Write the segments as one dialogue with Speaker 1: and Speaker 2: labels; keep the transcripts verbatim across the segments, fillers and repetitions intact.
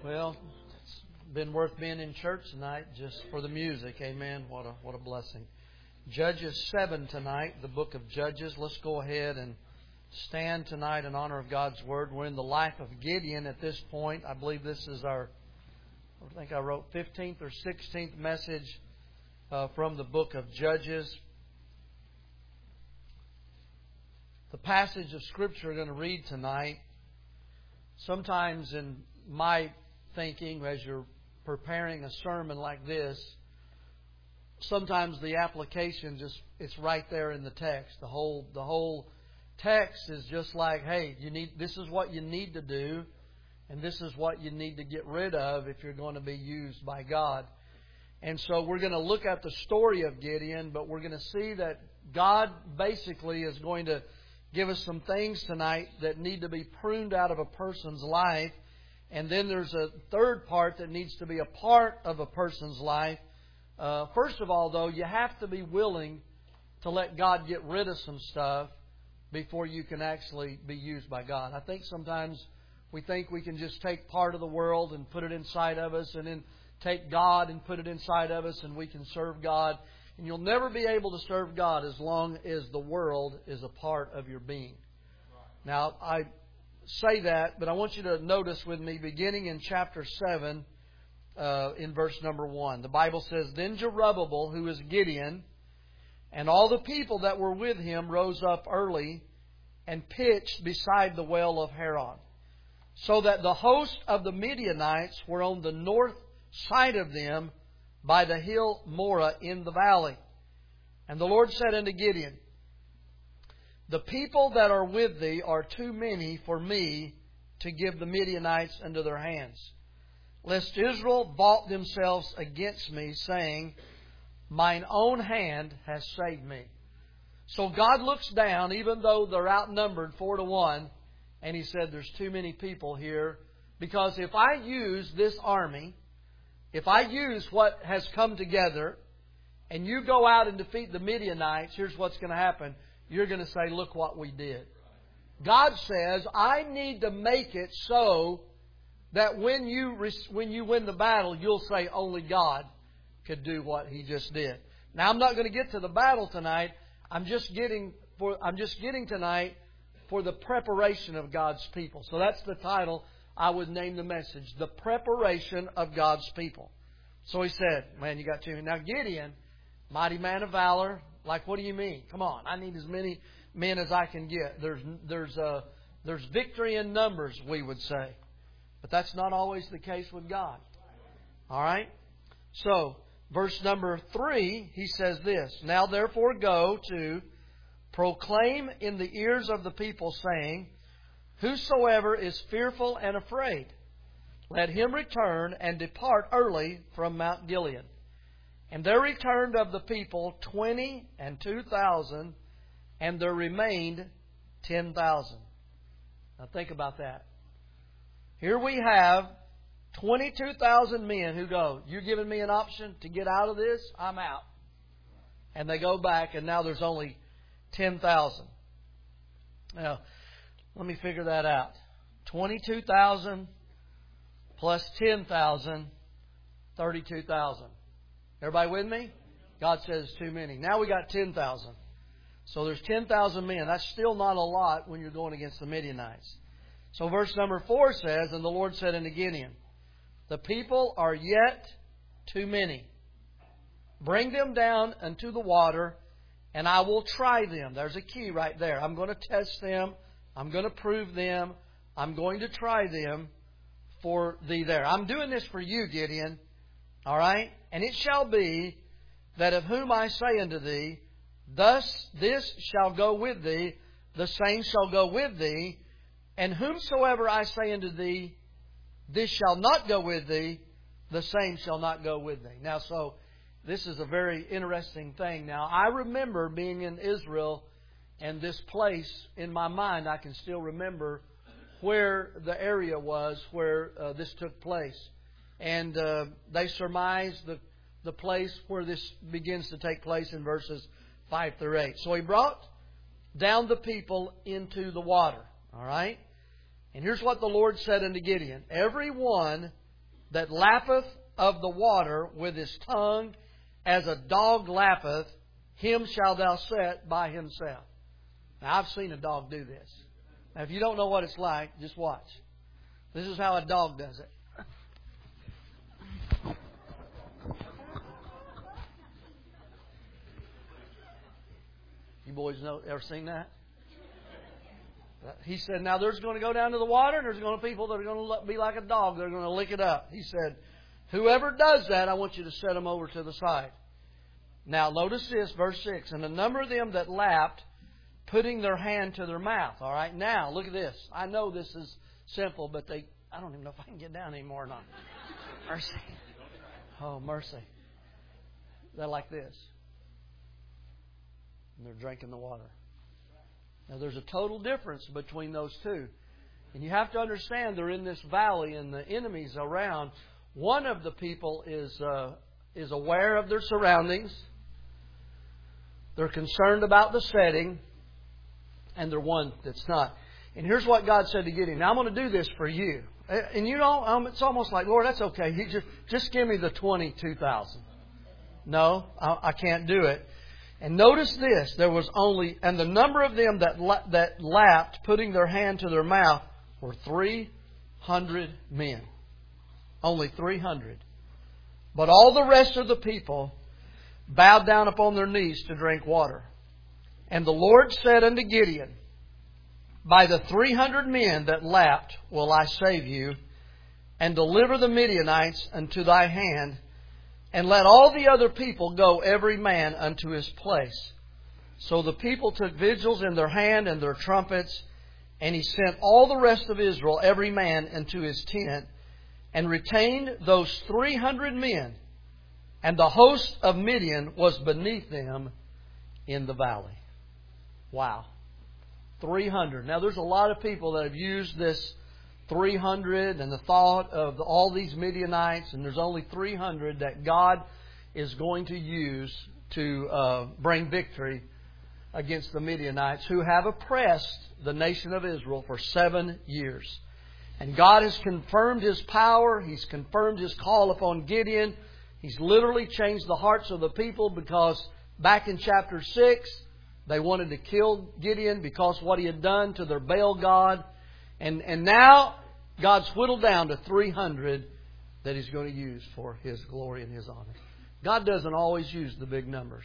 Speaker 1: Well, it's been worth being in church tonight just for the music. Amen. What a what a blessing. Judges seven tonight, the book of Judges. Let's go ahead and stand tonight in honor of God's Word. We're in the life of Gideon at this point. I believe this is our, I think I wrote fifteenth or sixteenth message uh, from the book of Judges. The passage of Scripture we're going to read tonight, sometimes in my thinking, as you're preparing a sermon like this, sometimes the application just, it's right there in the text. The whole the whole text is just like, hey, you need this is what you need to do, and this is what you need to get rid of if you're going to be used by God. And so we're going to look at the story of Gideon, but we're going to see that God basically is going to give us some things tonight that need to be pruned out of a person's life. And then there's a third part that needs to be a part of a person's life. Uh, first of all, though, you have to be willing to let God get rid of some stuff before you can actually be used by God. I think sometimes we think we can just take part of the world and put it inside of us, and then take God and put it inside of us, and we can serve God. And you'll never be able to serve God as long as the world is a part of your being. Now, I say that, but I want you to notice with me, beginning in chapter seven, uh, in verse number one. The Bible says, Then Jerubbaal, who is Gideon, and all the people that were with him rose up early and pitched beside the well of Haran, so that the host of the Midianites were on the north side of them by the hill Moreh in the valley. And the Lord said unto Gideon, The people that are with thee are too many for me to give the Midianites into their hands, lest Israel vaunt themselves against me, saying, Mine own hand has saved me. So God looks down, even though they're outnumbered four to one, and He said, There's too many people here, because if I use this army, if I use what has come together, and you go out and defeat the Midianites, here's what's going to happen. You're going to say, look what we did. God says, I need to make it so that when you when you win the battle, you'll say only God could do what He just did. Now, I'm not going to get to the battle tonight. I'm just getting for I'm just getting tonight for the preparation of God's people. So that's the title I would name the message, The Preparation of God's People. So he said, man, you got two. Now Gideon, mighty man of valor. Like, what do you mean? Come on, I need as many men as I can get. There's there's uh, there's victory in numbers, we would say. But that's not always the case with God. All right? So, verse number three, he says this, Now therefore go to proclaim in the ears of the people, saying, Whosoever is fearful and afraid, let him return and depart early from Mount Gilead. And there returned of the people twenty and two thousand, and there remained ten thousand. Now think about that. Here we have twenty-two thousand men who go, You're giving me an option to get out of this? I'm out. And they go back, and now there's only ten thousand. Now, let me figure that out. twenty-two thousand plus ten thousand, thirty-two thousand. Everybody with me? God says it's too many. Now we got ten thousand. So there's ten thousand men. That's still not a lot when you're going against the Midianites. So verse number four says, And the Lord said unto Gideon, The people are yet too many. Bring them down unto the water, and I will try them. There's a key right there. I'm going to test them. I'm going to prove them. I'm going to try them for thee there. I'm doing this for you, Gideon. All right? And it shall be that of whom I say unto thee, Thus this shall go with thee, the same shall go with thee. And whomsoever I say unto thee, This shall not go with thee, the same shall not go with thee. Now, so this is a very interesting thing. Now, I remember being in Israel, and this place, in my mind, I can still remember where the area was where uh, this took place. And uh, they surmise the, the place where this begins to take place in verses five through eight. So he brought down the people into the water. All right? And here's what the Lord said unto Gideon. Every one that lappeth of the water with his tongue, as a dog lappeth, him shalt thou set by himself. Now, I've seen a dog do this. Now, if you don't know what it's like, just watch. This is how a dog does it. You boys know, ever seen that? He said, now there's going to go down to the water, and there's going to be people that are going to be like a dog. They're going to lick it up. He said, whoever does that, I want you to set them over to the side. Now, notice this, verse six. And the number of them that lapped, putting their hand to their mouth. All right, now, look at this. I know this is simple, but they, I don't even know if I can get down anymore or not. Mercy. Oh, mercy. They're like this. And they're drinking the water. Now, there's a total difference between those two. And you have to understand they're in this valley and the enemy's around. One of the people is uh, is aware of their surroundings. They're concerned about the setting. And they're one that's not. And here's what God said to Gideon. Now, I'm going to do this for you. And you know, um, it's almost like, Lord, that's okay. You just, just give me the twenty-two thousand. No, I, I can't do it. And notice this, there was only, and the number of them that that lapped, putting their hand to their mouth, were three hundred men. Only three hundred. But all the rest of the people bowed down upon their knees to drink water. And the Lord said unto Gideon, by the three hundred men that lapped will I save you, and deliver the Midianites unto thy hand, and let all the other people go every man unto his place. So the people took vigils in their hand and their trumpets, and he sent all the rest of Israel, every man into his tent, and retained those three hundred men. And the host of Midian was beneath them in the valley. Wow. three hundred. Now there's a lot of people that have used this three hundred and the thought of all these Midianites, and there's only three hundred that God is going to use to uh, bring victory against the Midianites, who have oppressed the nation of Israel for seven years. And God has confirmed His power. He's confirmed His call upon Gideon. He's literally changed the hearts of the people, because back in chapter six, they wanted to kill Gideon because of what he had done to their Baal god. And, and now God's whittled down to three hundred that He's going to use for His glory and His honor. God doesn't always use the big numbers.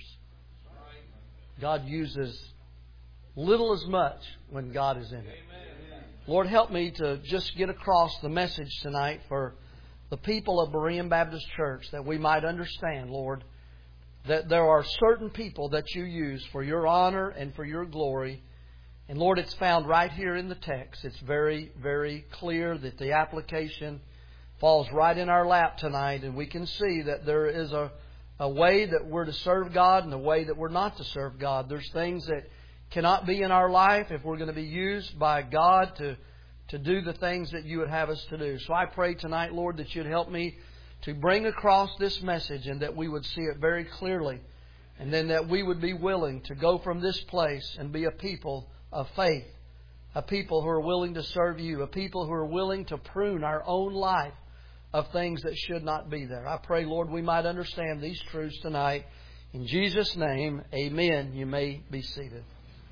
Speaker 1: God uses little as much when God is in it. Lord, help me to just get across the message tonight for the people of Berean Baptist Church, that we might understand, Lord, that there are certain people that You use for Your honor and for Your glory. And Lord, it's found right here in the text. It's very, very clear that the application falls right in our lap tonight, and we can see that there is a, a way that we're to serve God and a way that we're not to serve God. There's things that cannot be in our life if we're going to be used by God to, to do the things that You would have us to do. So I pray tonight, Lord, that You'd help me to bring across this message, and that we would see it very clearly, and then that we would be willing to go from this place and be a people of faith, a people who are willing to serve You, a people who are willing to prune our own life of things that should not be there. I pray, Lord, we might understand these truths tonight. In Jesus' name, amen. You may be seated.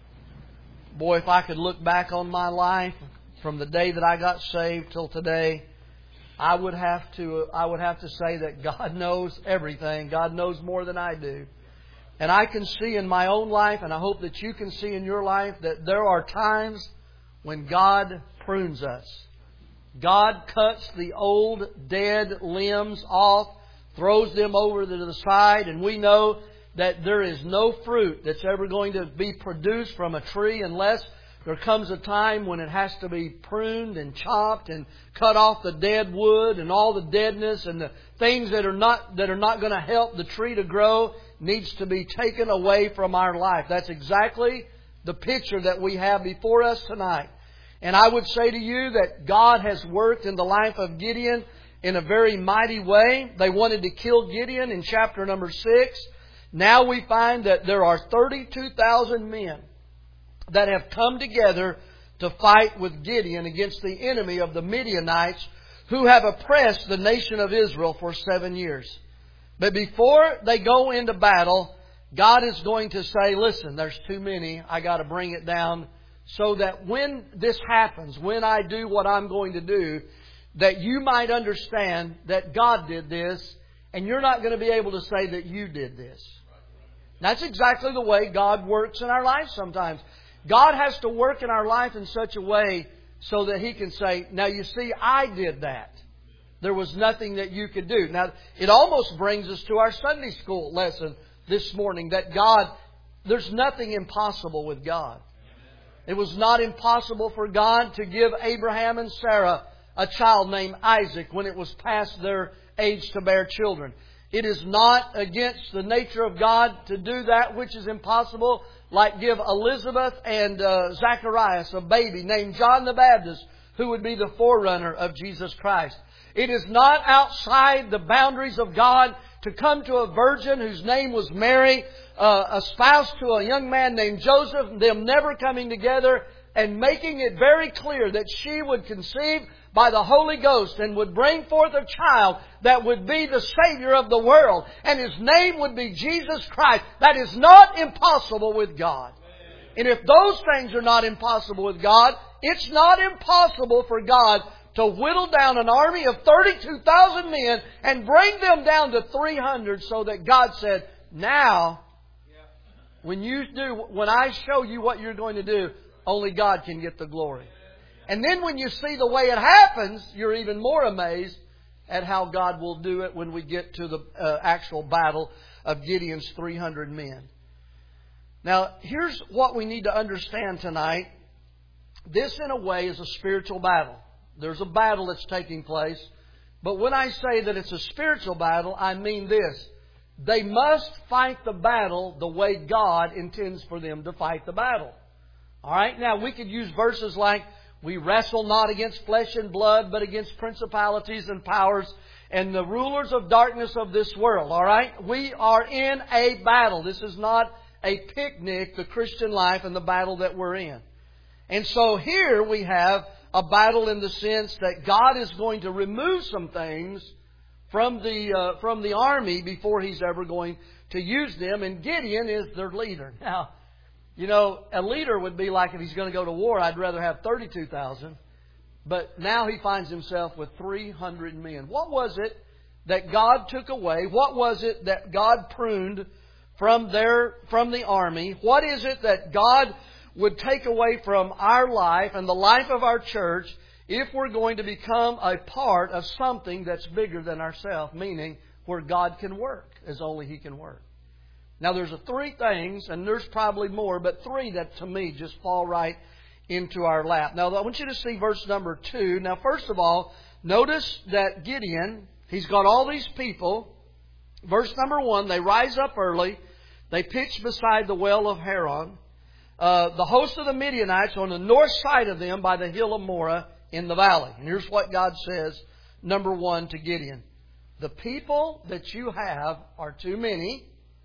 Speaker 1: Boy, if I could look back on my life from the day that I got saved till today, I would have to I would have to say that God knows everything. God knows more than I do. And I can see in my own life, and I hope that you can see in your life, that there are times when God prunes us. God cuts the old, dead limbs off, throws them over to the side, and we know that there is no fruit that's ever going to be produced from a tree unless there comes a time when it has to be pruned and chopped and cut off the dead wood and all the deadness and the things that are not that are not going to help the tree to grow needs to be taken away from our life. That's exactly the picture that we have before us tonight. And I would say to you that God has worked in the life of Gideon in a very mighty way. They wanted to kill Gideon in chapter number six. Now we find that there are thirty-two thousand men that have come together to fight with Gideon against the enemy of the Midianites, who have oppressed the nation of Israel for seven years. But before they go into battle, God is going to say, listen, there's too many. I got to bring it down so that when this happens, when I do what I'm going to do, that you might understand that God did this, and you're not going to be able to say that you did this. That's exactly the way God works in our life sometimes. God has to work in our life in such a way so that He can say, now you see, I did that. There was nothing that you could do. Now, it almost brings us to our Sunday school lesson this morning, that God, there's nothing impossible with God. It was not impossible for God to give Abraham and Sarah a child named Isaac when it was past their age to bear children. It is not against the nature of God to do that which is impossible, like give Elizabeth and uh, Zacharias a baby named John the Baptist, who would be the forerunner of Jesus Christ. It is not outside the boundaries of God to come to a virgin whose name was Mary, uh, a spouse to a young man named Joseph, them never coming together and making it very clear that she would conceive by the Holy Ghost and would bring forth a child that would be the Savior of the world. And His name would be Jesus Christ. That is not impossible with God. And if those things are not impossible with God, it's not impossible for God to whittle down an army of thirty-two thousand men and bring them down to three hundred, so that God said, now, when you do, when I show you what you're going to do, only God can get the glory. And then when you see the way it happens, you're even more amazed at how God will do it when we get to the uh, actual battle of Gideon's three hundred men. Now, here's what we need to understand tonight. This, in a way, is a spiritual battle. There's a battle that's taking place. But when I say that it's a spiritual battle, I mean this. They must fight the battle the way God intends for them to fight the battle. All right? Now, we could use verses like, we wrestle not against flesh and blood, but against principalities and powers and the rulers of darkness of this world. All right? We are in a battle. This is not a picnic, the Christian life and the battle that we're in. And so here we have a battle in the sense that God is going to remove some things from the uh, from the army before He's ever going to use them. And Gideon is their leader. Now, you know, a leader would be like, if he's going to go to war, I'd rather have thirty-two thousand. But now he finds himself with three hundred men. What was it that God took away? What was it that God pruned from their from the army? What is it that God would take away from our life and the life of our church if we're going to become a part of something that's bigger than ourselves, meaning where God can work as only He can work? Now, there's a three things, and there's probably more, but three that to me just fall right into our lap. Now, I want you to see verse number two. Now, first of all, notice that Gideon, he's got all these people. Verse number one, they rise up early. They pitch beside the well of Haran. Uh, the host of the Midianites on the north side of them by the hill of Moreh in the valley. And here's what God says, number one, to Gideon. The people that you have are too many,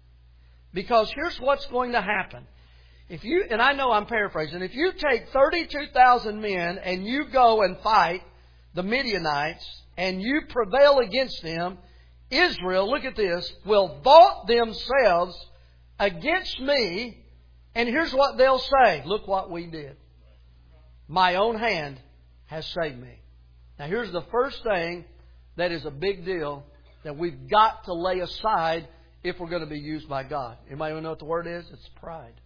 Speaker 1: because here's what's going to happen. If you, and I know I'm paraphrasing, if you take thirty-two thousand men and you go and fight the Midianites and you prevail against them, Israel, look at this, will vaunt themselves against me. And here's what they'll say. Look what we did. My own hand has saved me. Now here's the first thing that is a big deal that we've got to lay aside if we're going to be used by God. Anybody know what the word is? It's pride.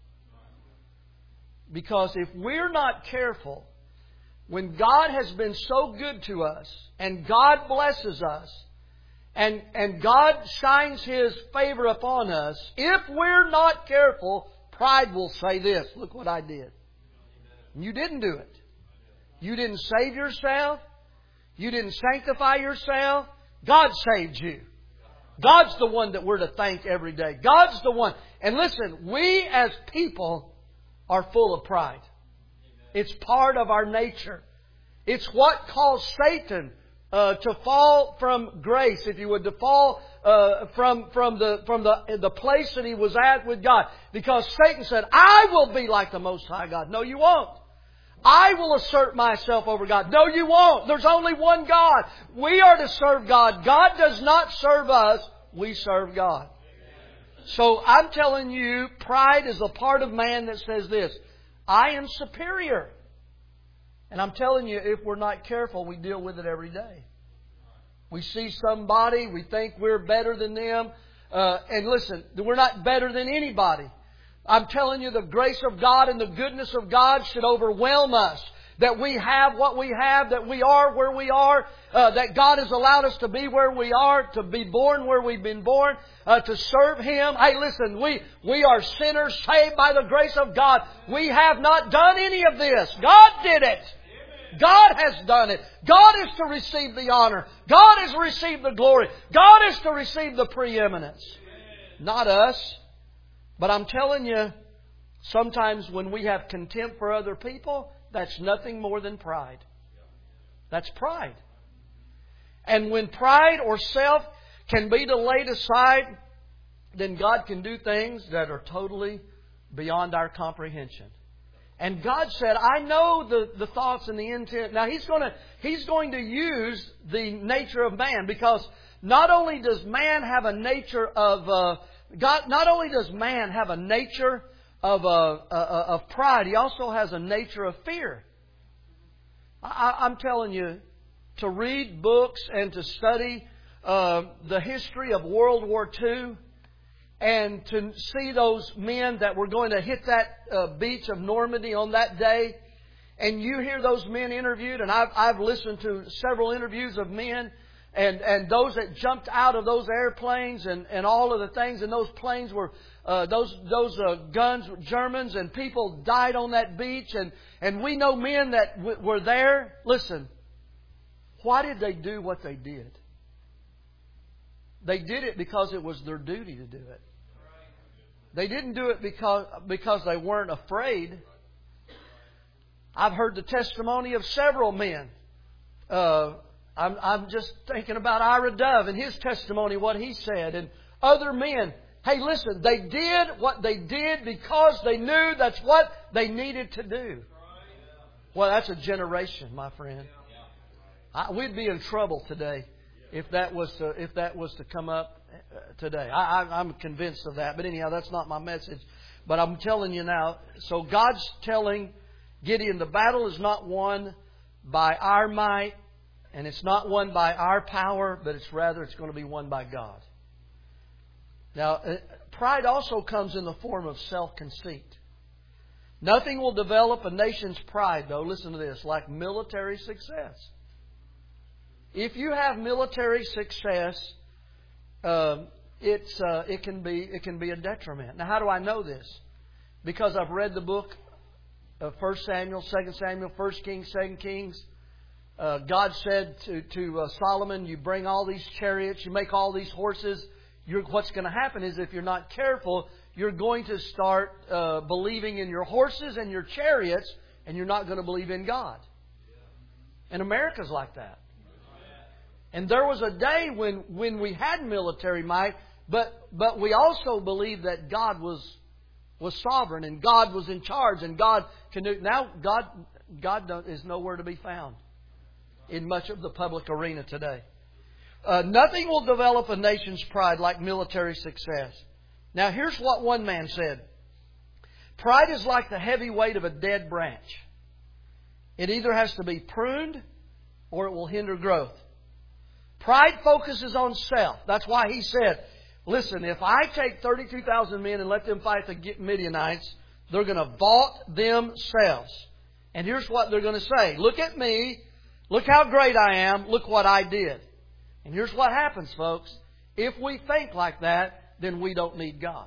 Speaker 1: Because if we're not careful, when God has been so good to us and God blesses us and, and God shines His favor upon us, if we're not careful, pride will say this, look what I did. You didn't do it. You didn't save yourself. You didn't sanctify yourself. God saved you. God's the one that we're to thank every day. God's the one. And listen, we as people are full of pride. It's part of our nature. It's what caused Satan uh, to fall from grace, if you would, to fall uh, from from the from the the place that he was at with God. Because Satan said, "I will be like the Most High God." No, you won't. I will assert myself over God. No, you won't. There's only one God. We are to serve God. God does not serve us. We serve God. So I'm telling you, pride is a part of man that says this: I am superior. And I'm telling you, if we're not careful, we deal with it every day. We see somebody, we think we're better than them. Uh, and listen, we're not better than anybody. I'm telling you, the grace of God and the goodness of God should overwhelm us. That we have what we have, that we are where we are, uh, that God has allowed us to be where we are, to be born where we've been born, uh, to serve Him. Hey, listen, we, we are sinners saved by the grace of God. We have not done any of this. God did it. God has done it. God is to receive the honor. God is to receive the glory. God is to receive the preeminence. Not us. But I'm telling you, sometimes when we have contempt for other people, that's nothing more than pride. That's pride. And when pride or self can be laid aside, then God can do things that are totally beyond our comprehension. And God said, I know the, the thoughts and the intent. Now He's going to He's going to use the nature of man, because not only does man have a nature of uh, God, not only does man have a nature of uh, uh, of pride, he also has a nature of fear. I, I'm telling you, to read books and to study uh, the history of World War Two, and to see those men that were going to hit that uh, beach of Normandy on that day, and you hear those men interviewed, and I've, I've listened to several interviews of men, and, and those that jumped out of those airplanes, and, and all of the things, and those planes were, uh, those those uh, guns were Germans, and people died on that beach, and, and we know men that w- were there. Listen, why did they do what they did? They did it because it was their duty to do it. They didn't do it because, because they weren't afraid. I've heard the testimony of several men. Uh, I'm, I'm just thinking about Ira Dove and his testimony, what he said. And other men. Hey, listen, they did what they did because they knew that's what they needed to do. Well, that's a generation, my friend. I, we'd be in trouble today if that was to, if that was to come up today. I, I, I'm convinced of that. But anyhow, that's not my message. But I'm telling you now. So God's telling Gideon, the battle is not won by our might, and it's not won by our power, but it's rather it's going to be won by God. Now, pride also comes in the form of self-conceit. Nothing will develop a nation's pride, though, listen to this, like military success. If you have military success, uh, it's uh, it can be it can be a detriment. Now, how do I know this? Because I've read the book of First Samuel, Second Samuel, First Kings, Second Kings. Uh, God said to to uh, Solomon, "You bring all these chariots, you make all these horses. You're, what's going to happen is, if you're not careful, you're going to start uh, believing in your horses and your chariots, and you're not going to believe in God." And America's like that. And there was a day when, when we had military might, but but we also believed that God was was sovereign and God was in charge and God can do. Now God God don't, is nowhere to be found in much of the public arena today. Uh, nothing will develop a nation's pride like military success. Now here's what one man said: pride is like the heavy weight of a dead branch. It either has to be pruned or it will hinder growth. Pride focuses on self. That's why he said, listen, if I take thirty-two thousand men and let them fight the Midianites, they're going to vaunt themselves. And here's what they're going to say: look at me. Look how great I am. Look what I did. And here's what happens, folks. If we think like that, then we don't need God.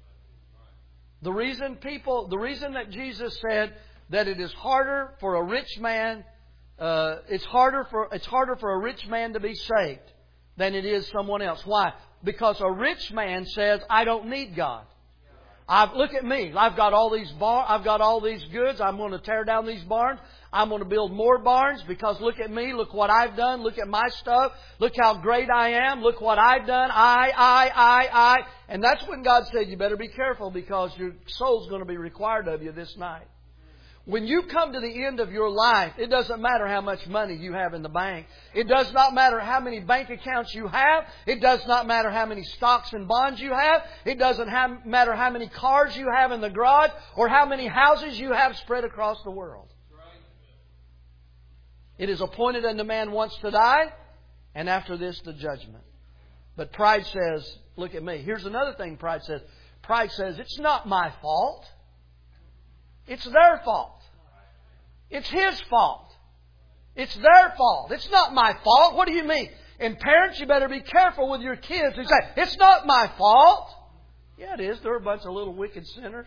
Speaker 1: The reason people, the reason that Jesus said that it is harder for a rich man Uh, it's harder for it's harder for a rich man to be saved than it is someone else. Why? Because a rich man says, "I don't need God. I've, look at me. I've got all these bar, I've got all these goods. I'm going to tear down these barns. I'm going to build more barns because look at me. Look what I've done. Look at my stuff. Look how great I am. Look what I've done. I, I, I, I." And that's when God said, "You better be careful because your soul's going to be required of you this night." When you come to the end of your life, it doesn't matter how much money you have in the bank. It does not matter how many bank accounts you have. It does not matter how many stocks and bonds you have. It doesn't have, matter how many cars you have in the garage or how many houses you have spread across the world. It is appointed unto man once to die, and after this the judgment. But pride says, look at me. Here's another thing pride says. Pride says, it's not my fault. It's their fault. It's his fault. It's their fault. It's not my fault. What do you mean? And parents, you better be careful with your kids who say, it's not my fault. Yeah, it is. They're a bunch of little wicked sinners.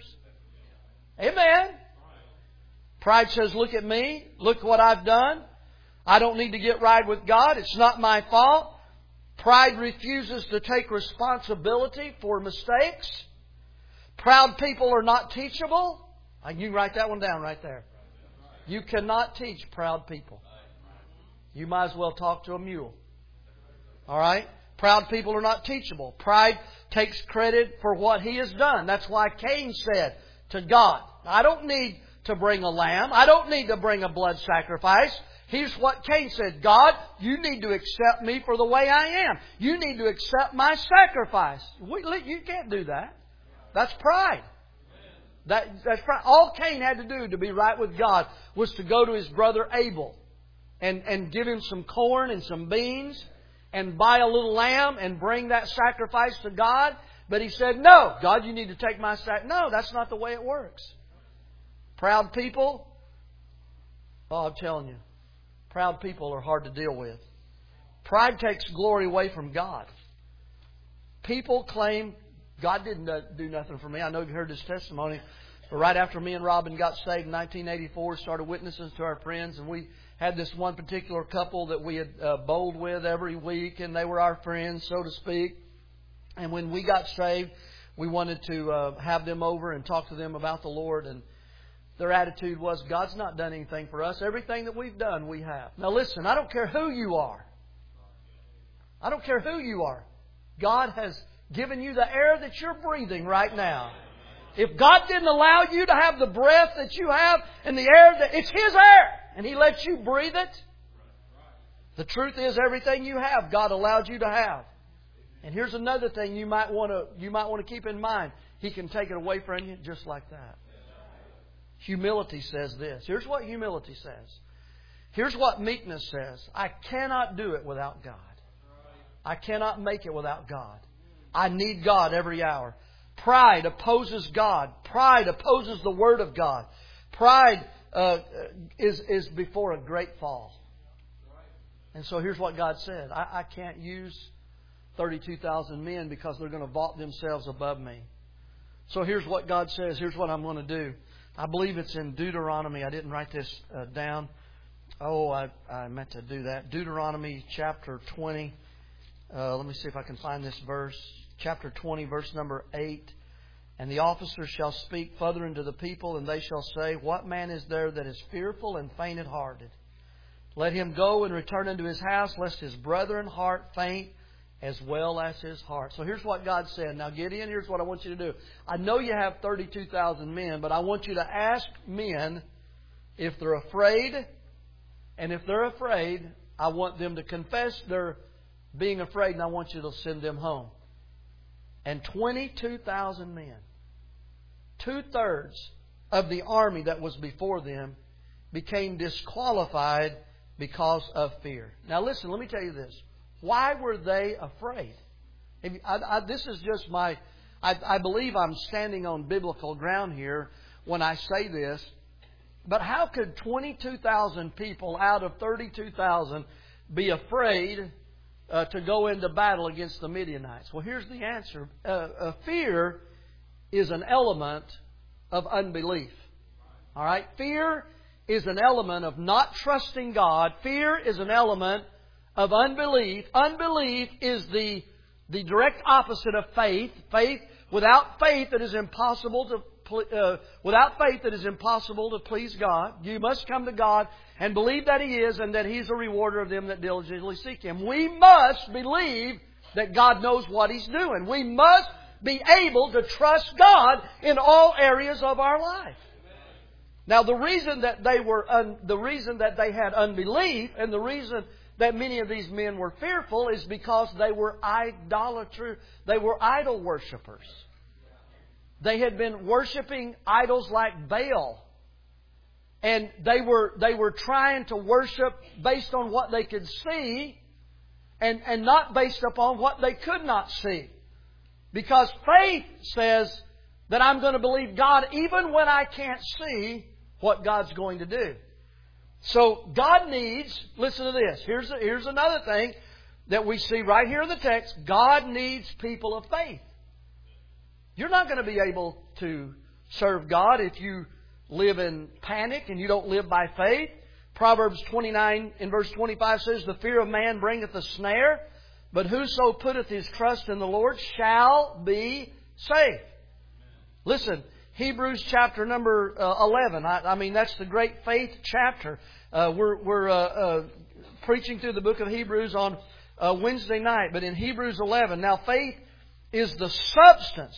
Speaker 1: Amen. Pride says, look at me. Look what I've done. I don't need to get right with God. It's not my fault. Pride refuses to take responsibility for mistakes. Proud people are not teachable. You can write that one down right there. You cannot teach proud people. You might as well talk to a mule. All right? Proud people are not teachable. Pride takes credit for what he has done. That's why Cain said to God, I don't need to bring a lamb. I don't need to bring a blood sacrifice. Here's what Cain said. God, you need to accept me for the way I am. You need to accept my sacrifice. We, you can't do that. That's pride. That, that's pride. All Cain had to do to be right with God was to go to his brother Abel and, and give him some corn and some beans and buy a little lamb and bring that sacrifice to God. But he said, no, God, you need to take my sacrifice. No, that's not the way it works. Proud people, oh, I'm telling you, proud people are hard to deal with. Pride takes glory away from God. People claim God didn't do nothing for me. I know you've heard this testimony. But right after me and Robin got saved in nineteen eighty-four, started witnessing to our friends. And we had this one particular couple that we had uh, bowled with every week. And they were our friends, so to speak. And when we got saved, we wanted to uh, have them over and talk to them about the Lord. And their attitude was, God's not done anything for us. Everything that we've done, we have. Now listen, I don't care who you are. I don't care who you are. God has given you the air that you're breathing right now. If God didn't allow you to have the breath that you have and the air, that it's His air, and He lets you breathe it. The truth is, everything you have, God allowed you to have. And here's another thing you might want to you might want to keep in mind: He can take it away from you just like that. Humility says this. Here's what humility says. Here's what meekness says. I cannot do it without God. I cannot make it without God. I need God every hour. Pride opposes God. Pride opposes the Word of God. Pride uh, is, is before a great fall. And so here's what God said. I, I can't use thirty-two thousand men because they're going to vault themselves above me. So here's what God says. Here's what I'm going to do. I believe it's in Deuteronomy. I didn't write this uh, down. Oh, I, I meant to do that. Deuteronomy chapter twenty. Uh, let me see if I can find this verse. Chapter twenty, verse number eight. And the officers shall speak further unto the people, and they shall say, What man is there that is fearful and faint-hearted? Let him go and return unto his house, lest his brethren heart faint as well as his heart. So here's what God said. Now, Gideon, here's what I want you to do. I know you have thirty-two thousand men, but I want you to ask men if they're afraid. And if they're afraid, I want them to confess their being afraid, and I want you to send them home. And twenty-two thousand men, two-thirds of the army that was before them, became disqualified because of fear. Now listen, let me tell you this. Why were they afraid? I, I, this is just my... I, I believe I'm standing on biblical ground here when I say this. But how could twenty-two thousand people out of thirty-two thousand be afraid uh, to go into battle against the Midianites? Well, here's the answer. Uh, uh, fear is an element of unbelief. All right? Fear is an element of not trusting God. Fear is an element of unbelief. Unbelief is the, the direct opposite of faith. Faith, without faith, it is impossible to Uh, without faith, it is impossible to please God. You must come to God and believe that He is, and that He's a rewarder of them that diligently seek Him. We must believe that God knows what He's doing. We must be able to trust God in all areas of our life. Now, the reason that they were un, the reason that they had unbelief, and the reason that many of these men were fearful, is because they were idolatry. They were idol worshippers. They had been worshiping idols like Baal, and they were they were trying to worship based on what they could see, and and not based upon what they could not see. Because faith says that I'm going to believe God even when I can't see what God's going to do. So God needs, listen to this, here's, a, here's another thing that we see right here in the text. God needs people of faith. You're not going to be able to serve God if you live in panic and you don't live by faith. Proverbs twenty-nine in verse twenty-five says, "The fear of man bringeth a snare, but whoso putteth his trust in the Lord shall be safe." Listen, Hebrews chapter number uh, eleven. I, I mean, that's the great faith chapter. Uh, we're we're uh, uh, preaching through the book of Hebrews on uh, Wednesday night. But in Hebrews eleven, now faith is the substance.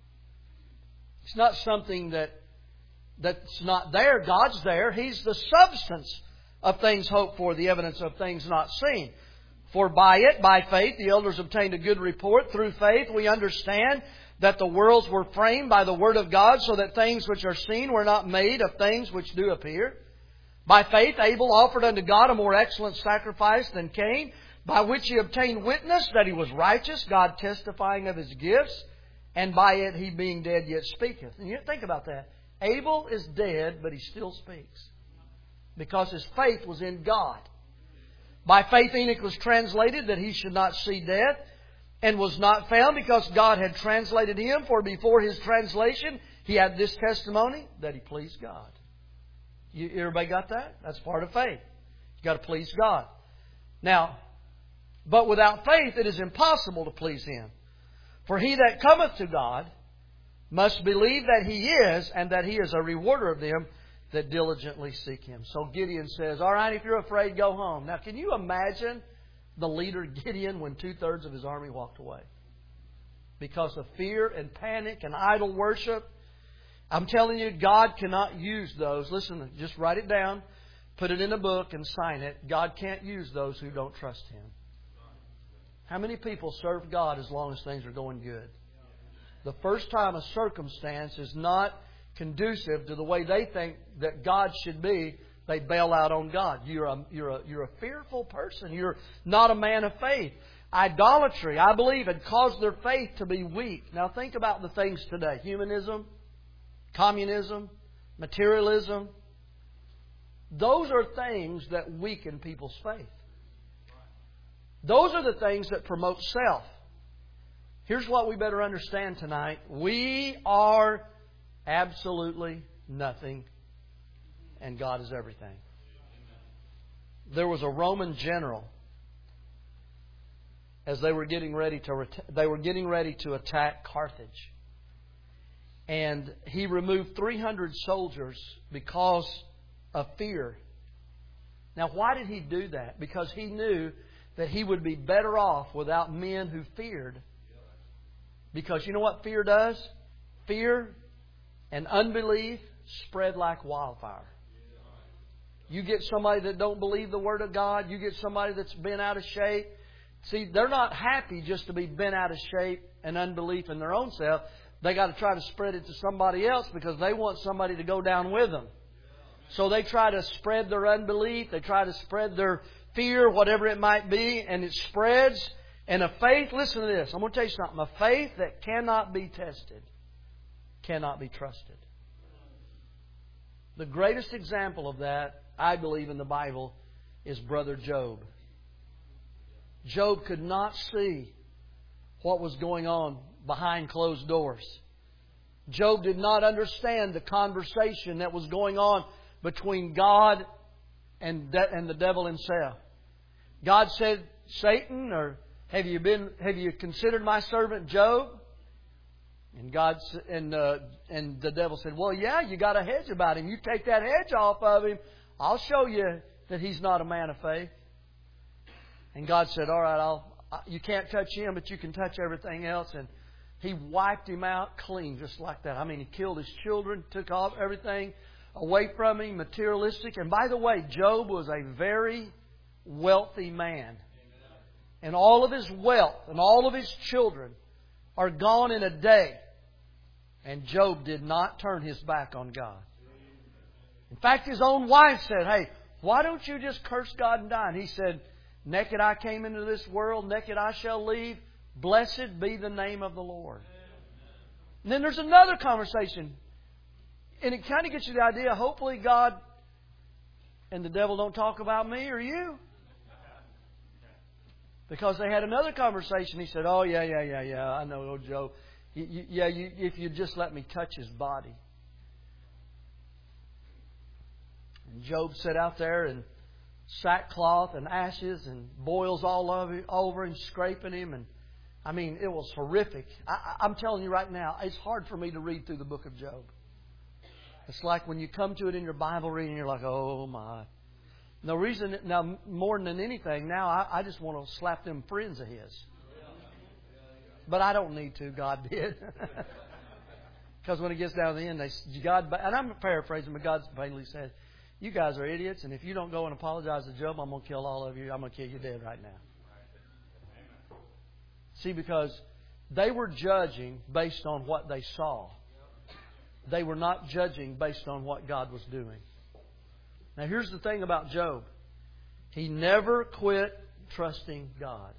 Speaker 1: It's not something that that's not there. God's there. He's the substance of things hoped for, the evidence of things not seen. For by it, by faith, the elders obtained a good report. Through faith, we understand that the worlds were framed by the Word of God, so that things which are seen were not made of things which do appear. By faith, Abel offered unto God a more excellent sacrifice than Cain, by which he obtained witness that he was righteous, God testifying of his gifts, and by it he being dead yet speaketh. And you think about that. Abel is dead, but he still speaks, because his faith was in God. By faith Enoch was translated that he should not see death, and was not found, because God had translated him. For before his translation he had this testimony, that he pleased God. You, everybody got that? That's part of faith. You've got to please God. Now, but without faith it is impossible to please Him. For he that cometh to God must believe that He is, and that He is a rewarder of them that diligently seek Him. So Gideon says, all right, if you're afraid, go home. Now, can you imagine the leader Gideon when two-thirds of his army walked away? Because of fear and panic and idol worship. I'm telling you, God cannot use those. Listen, just write it down, put it in a book and sign it. God can't use those who don't trust Him. How many people serve God as long as things are going good? The first time a circumstance is not conducive to the way they think that God should be, they bail out on God. You're a, you're a, you're a fearful person. You're not a man of faith. Idolatry, I believe, had caused their faith to be weak. Now think about the things today. Humanism, communism, materialism. Those are things that weaken people's faith. Those are the things that promote self. Here's what we better understand tonight. We are absolutely nothing, and God is everything. There was a Roman general, as they were getting ready to they were getting ready to attack Carthage, and he removed three hundred soldiers because of fear. Now, why did he do that? Because he knew that he would be better off without men who feared. Because you know what fear does? Fear and unbelief spread like wildfire. You get somebody that don't believe the Word of God. You get somebody that's been out of shape. See, they're not happy just to be bent out of shape and unbelief in their own self. They got to try to spread it to somebody else because they want somebody to go down with them. So they try to spread their unbelief. They try to spread their fear, whatever it might be, and it spreads. And a faith, listen to this. I'm going to tell you something. A faith that cannot be tested cannot be trusted. The greatest example of that, I believe, in the Bible is Brother Job. Job could not see what was going on behind closed doors. Job did not understand the conversation that was going on between God and de- and the devil himself. God said, Satan, or have you been? Have you considered my servant Job? And God and uh, and the devil said, well, yeah, you got a hedge about him. You take that hedge off of him, I'll show you that he's not a man of faith. And God said, all right, I'll. You can't touch him, but you can touch everything else. And He wiped him out clean, just like that. I mean, He killed his children, took off everything away from Him, materialistic. And by the way, Job was a very wealthy man. And all of his wealth and all of his children are gone in a day. And Job did not turn his back on God. In fact, his own wife said, hey, why don't you just curse God and die? And he said, naked I came into this world, naked I shall leave. Blessed be the name of the Lord. And then there's another conversation. And it kind of gets you the idea, hopefully God and the devil don't talk about me or you. Because they had another conversation. He said, oh, yeah, yeah, yeah, yeah, I know, old Job. You, you, yeah, you, if you just let me touch his body. And Job sat out there in sackcloth and ashes and boils all over, over him, scraping him. And I mean, it was horrific. I, I'm telling you right now, it's hard for me to read through the book of Job. It's like when you come to it in your Bible reading, you're like, oh my. No reason, now more than anything, now I, I just want to slap them friends of his. But I don't need to, God did. Because when it gets down to the end, they, God, and I'm paraphrasing, but God plainly said, you guys are idiots, and if you don't go and apologize to Job, I'm going to kill all of you. I'm going to kill you dead right now. See, because they were judging based on what they saw. They were not judging based on what God was doing. Now, here's the thing about Job. He never quit trusting God.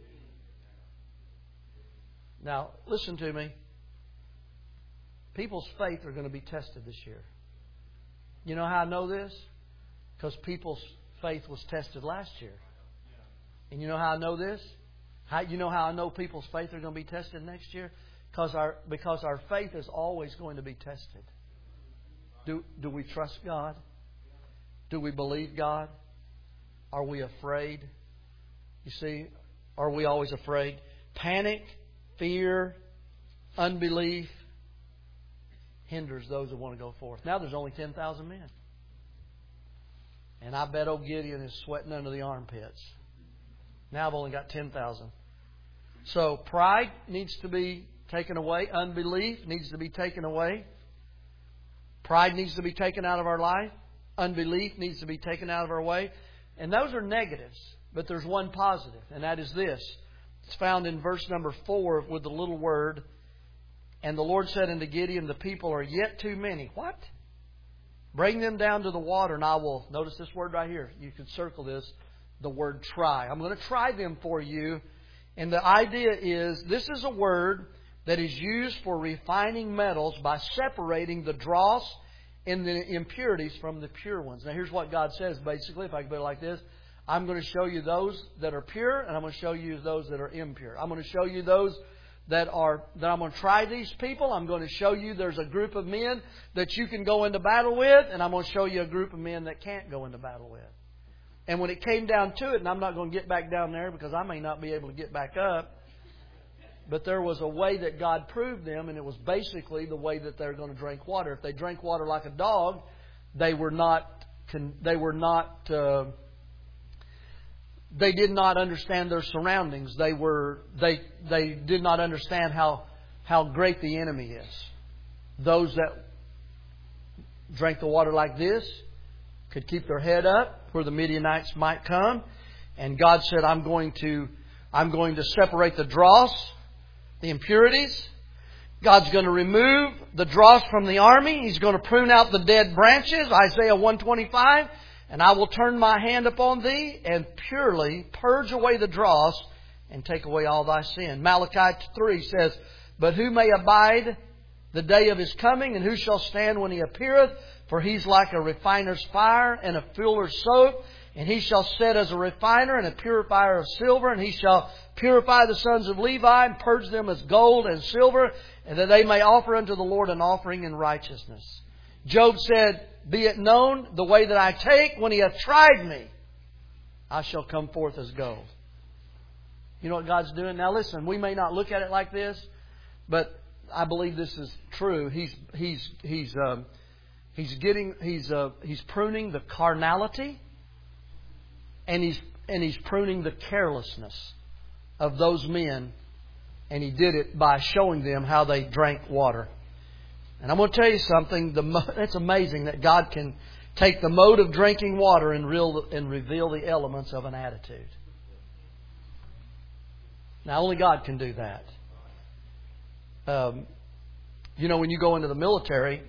Speaker 1: Now, listen to me. People's faith are going to be tested this year. You know how I know this? Because people's faith was tested last year. And you know how I know this? How, you know how I know people's faith are going to be tested next year? Because our, because our faith is always going to be tested. Do, do we trust God? Do we believe God? Are we afraid? You see, are we always afraid? Panic, fear, unbelief hinders those that want to go forth. Now there's only ten thousand men. And I bet old Gideon is sweating under the armpits. Now I've only got ten thousand. So pride needs to be taken away. Unbelief needs to be taken away. Pride needs to be taken out of our life. Unbelief needs to be taken out of our way. And those are negatives. But there's one positive, and that is this. It's found in verse number four with the little word, and the Lord said unto Gideon, the people are yet too many. What? Bring them down to the water, and I will, notice this word right here. You can circle this, the word try. I'm going to try them for you. And the idea is, this is a word that is used for refining metals by separating the dross and the impurities from the pure ones. Now here's what God says basically, if I can put it like this. I'm going to show you those that are pure, and I'm going to show you those that are impure. I'm going to show you those that are, that I'm going to try these people. I'm going to show you there's a group of men that you can go into battle with, and I'm going to show you a group of men that can't go into battle with. And when it came down to it, and I'm not going to get back down there because I may not be able to get back up, but there was a way that God proved them, and it was basically the way that they're going to drink water. If they drank water like a dog, they were not, they were not, uh, they did not understand their surroundings. They were, they, they did not understand how, how great the enemy is. Those that drank the water like this could keep their head up where the Midianites might come. And God said, I'm going to, I'm going to separate the dross, the impurities. God's going to remove the dross from the army. He's going to prune out the dead branches. Isaiah one twenty-five. And I will turn my hand upon thee and purely purge away the dross and take away all thy sin. Malachi three says, but who may abide the day of his coming, and who shall stand when he appeareth? For he's like a refiner's fire and a fuller's soap. And he shall set as a refiner and a purifier of silver. And he shall purify the sons of Levi and purge them as gold and silver, and that they may offer unto the Lord an offering in righteousness. Job said, be it known the way that I take, when he hath tried me, I shall come forth as gold. You know what God's doing? Now listen, we may not look at it like this, but I believe this is true. He's he's he's um, he's getting he's uh, he's pruning the carnality, and he's and he's pruning the carelessness of those men, and he did it by showing them how they drank water. And I'm going to tell you something. The, it's amazing that God can take the mode of drinking water and, real, and reveal the elements of an attitude. Now, only God can do that. Um, you know, when you go into the military,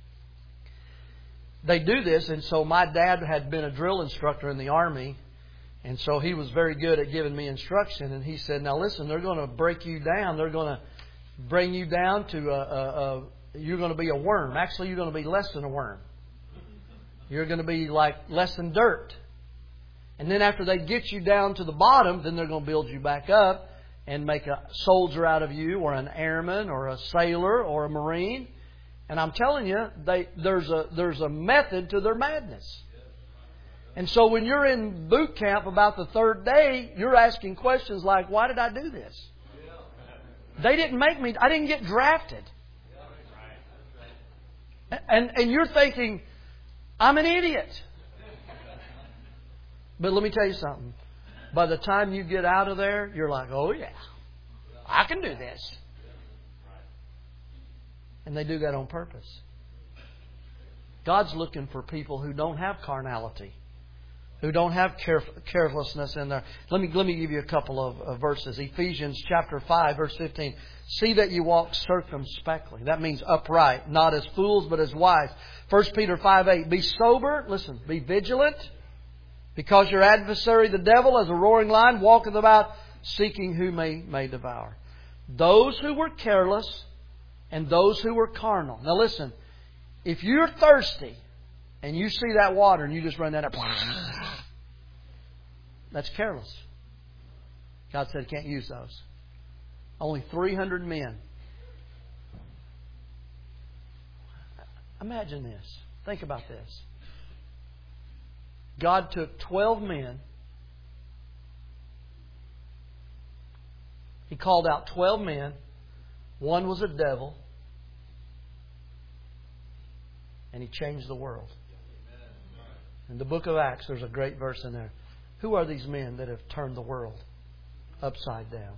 Speaker 1: they do this. And so my dad had been a drill instructor in the Army. And so he was very good at giving me instruction. And he said, now listen, they're going to break you down. They're going to bring you down to a, a, a you're going to be a worm. Actually, you're going to be less than a worm. You're going to be like less than dirt. And then after they get you down to the bottom, then they're going to build you back up and make a soldier out of you, or an airman, or a sailor, or a Marine. And I'm telling you, they, there's a there's a method to their madness. And so when you're in boot camp about the third day, you're asking questions like, why did I do this? They didn't make me, I didn't get drafted. And, and you're thinking, I'm an idiot. But let me tell you something. By the time you get out of there, you're like, oh yeah, I can do this. And they do that on purpose. God's looking for people who don't have carnality, who don't have caref- carelessness in there. Let me let me give you a couple of, of verses. Ephesians chapter five, verse fifteen. See that you walk circumspectly. That means upright, not as fools, but as wise. First Peter five eight. Be sober. Listen, be vigilant, because your adversary, the devil, as a roaring lion, walketh about, seeking who may, may devour. Those who were careless and those who were carnal. Now listen, if you're thirsty and you see that water and you just run that up, that's careless. God said, can't use those. Only three hundred men. Imagine this. Think about this. God took twelve men. He called out twelve men. One was a devil. And He changed the world. In the book of Acts, there's a great verse in there. Who are these men that have turned the world upside down?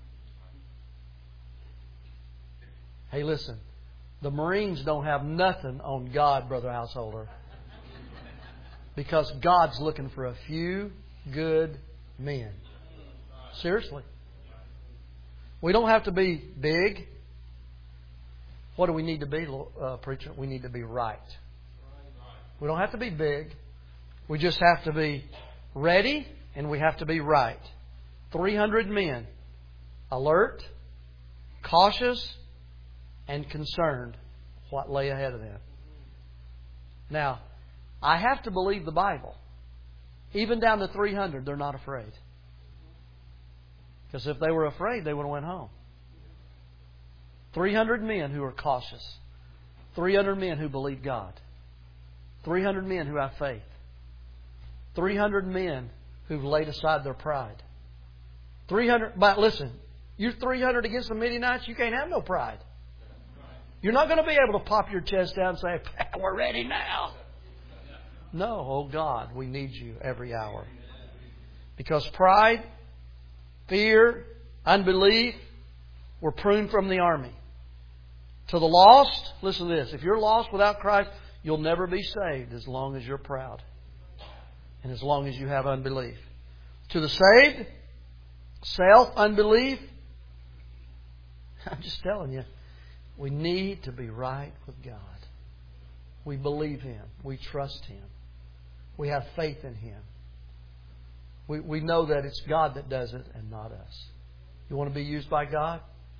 Speaker 1: Hey, listen. The Marines don't have nothing on God, Brother Householder. Because God's looking for a few good men. Seriously. We don't have to be big. What do we need to be, uh, preacher? We need to be right. We don't have to be big. We just have to be ready, and we have to be right. three hundred men. Alert, cautious, and concerned what lay ahead of them. Now, I have to believe the Bible. Even down to three hundred, they're not afraid. Because if they were afraid, they would have went home. three hundred men who are cautious. three hundred men who believe God. three hundred men who have faith. three hundred men who've laid aside their pride. three hundred, but listen, you're three hundred against the Midianites, you can't have no pride. You're not going to be able to pop your chest out and say, we're ready now. No, oh God, we need you every hour. Because pride, fear, unbelief were pruned from the army. To the lost, listen to this. If you're lost without Christ, you'll never be saved as long as you're proud. And as long as you have unbelief. To the saved, self, unbelief. I'm just telling you, we need to be right with God. We believe Him. We trust Him. We have faith in Him. We, we know that it's God that does it and not us. You want to be used by God?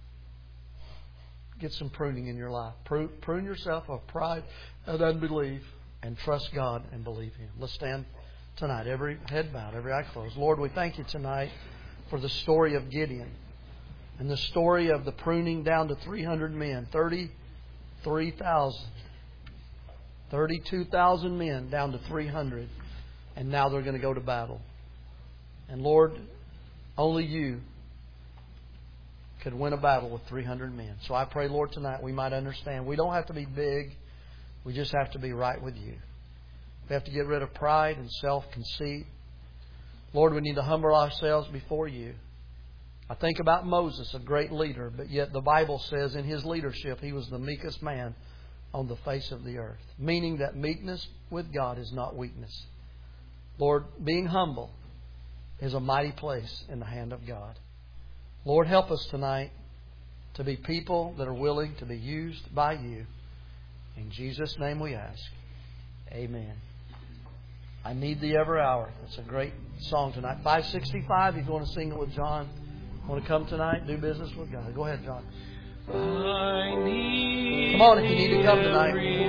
Speaker 1: Get some pruning in your life. Prune, prune yourself of pride and unbelief and trust God and believe Him. Let's stand tonight. Every head bowed, every eye closed. Lord, we thank You tonight for the story of Gideon and the story of the pruning down to three hundred men, thirty-three thousand. thirty-two thousand men down to three hundred. And now they're going to go to battle. And Lord, only You could win a battle with three hundred men. So I pray, Lord, tonight we might understand. We don't have to be big. We just have to be right with You. We have to get rid of pride and self-conceit. Lord, we need to humble ourselves before You. I think about Moses, a great leader, but yet the Bible says in his leadership he was the meekest man on the face of the earth. Meaning that meekness with God is not weakness. Lord, being humble is a mighty place in the hand of God. Lord, help us tonight to be people that are willing to be used by You. In Jesus' name we ask. Amen. I Need Thee Every Hour. That's a great song tonight. five sixty-five, if you want to sing it with John. Want to come tonight, do business with God. Go ahead, John.
Speaker 2: I need
Speaker 1: Come on if you need to come tonight.